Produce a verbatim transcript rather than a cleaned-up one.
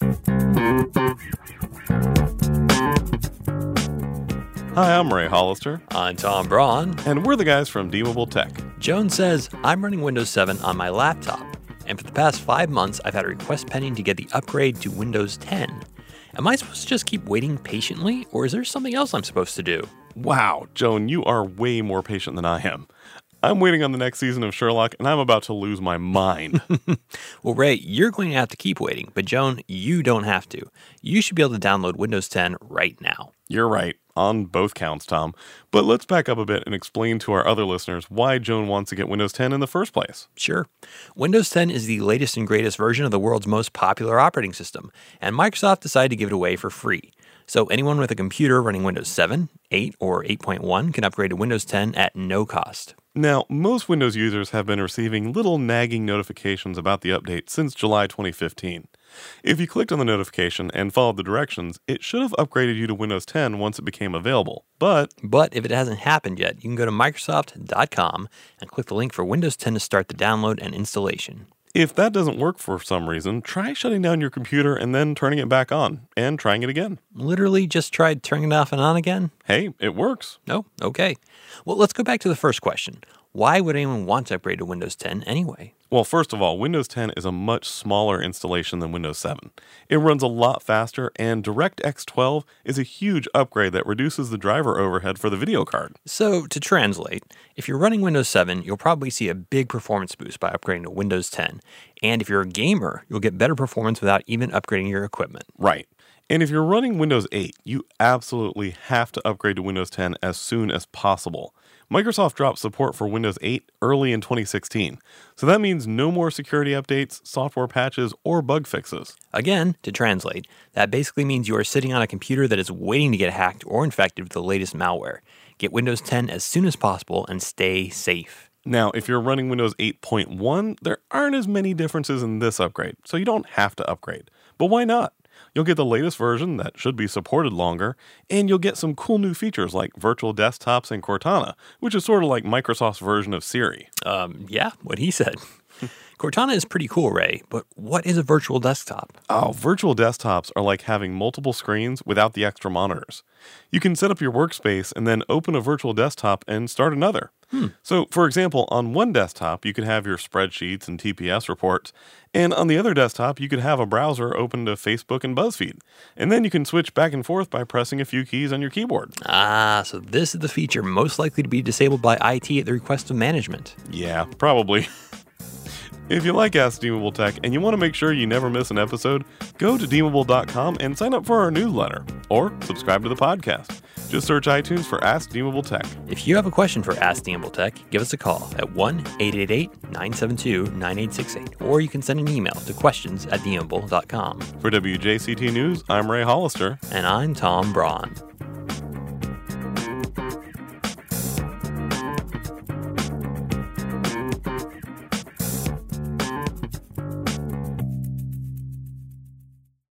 Hi, I'm Ray Hollister. I'm Tom Braun. And we're the guys from Deemable Tech. Joan says, I'm running Windows seven on my laptop, and for the past five months, I've had a request pending to get the upgrade to Windows ten. Am I supposed to just keep waiting patiently, or is there something else I'm supposed to do? Wow, Joan, you are way more patient than I am. I'm waiting on the next season of Sherlock, and I'm about to lose my mind. Well, Ray, you're going to have to keep waiting, but Joan, you don't have to. You should be able to download Windows ten right now. You're right, on both counts, Tom. But let's back up a bit and explain to our other listeners why Joan wants to get Windows ten in the first place. Sure. Windows ten is the latest and greatest version of the world's most popular operating system, and Microsoft decided to give it away for free. So anyone with a computer running Windows seven, eight, or eight point one can upgrade to Windows ten at no cost. Now, most Windows users have been receiving little nagging notifications about the update since July twenty fifteen. If you clicked on the notification and followed the directions, it should have upgraded you to Windows ten once it became available. But But if it hasn't happened yet, you can go to Microsoft dot com and click the link for Windows ten to start the download and installation. If that doesn't work for some reason, try shutting down your computer and then turning it back on, and trying it again. Literally just tried turning it off and on again? Hey, it works. Oh, okay. Well, let's go back to the first question. Why would anyone want to upgrade to Windows ten anyway? Well, first of all, Windows ten is a much smaller installation than Windows seven. It runs a lot faster, and DirectX twelve is a huge upgrade that reduces the driver overhead for the video card. So, to translate, if you're running Windows seven, you'll probably see a big performance boost by upgrading to Windows ten. And if you're a gamer, you'll get better performance without even upgrading your equipment. Right. And if you're running Windows eight, you absolutely have to upgrade to Windows ten as soon as possible. Microsoft dropped support for Windows eight early in twenty sixteen, so that means no more security updates, software patches, or bug fixes. Again, to translate, that basically means you are sitting on a computer that is waiting to get hacked or infected with the latest malware. Get Windows ten as soon as possible and stay safe. Now, if you're running Windows eight point one, there aren't as many differences in this upgrade, so you don't have to upgrade. But why not? You'll get the latest version that should be supported longer, and you'll get some cool new features like virtual desktops and Cortana, which is sort of like Microsoft's version of Siri. Um, yeah, what he said. Cortana is pretty cool, Ray, but what is a virtual desktop? Oh, virtual desktops are like having multiple screens without the extra monitors. You can set up your workspace and then open a virtual desktop and start another. Hmm. So, for example, on one desktop, you could have your spreadsheets and T P S reports, and on the other desktop, you could have a browser open to Facebook and BuzzFeed. And then you can switch back and forth by pressing a few keys on your keyboard. Ah, so this is the feature most likely to be disabled by I T at the request of management. Yeah, probably. If you like Ask Deemable Tech and you want to make sure you never miss an episode, go to Deemable dot com and sign up for our newsletter, or subscribe to the podcast. Just search iTunes for Ask Deemable Tech. If you have a question for Ask Deemable Tech, give us a call at one eight eight eight, nine seven two, nine eight six eight, or you can send an email to questions at Deemable dot com. For W J C T News, I'm Ray Hollister. And I'm Tom Braun.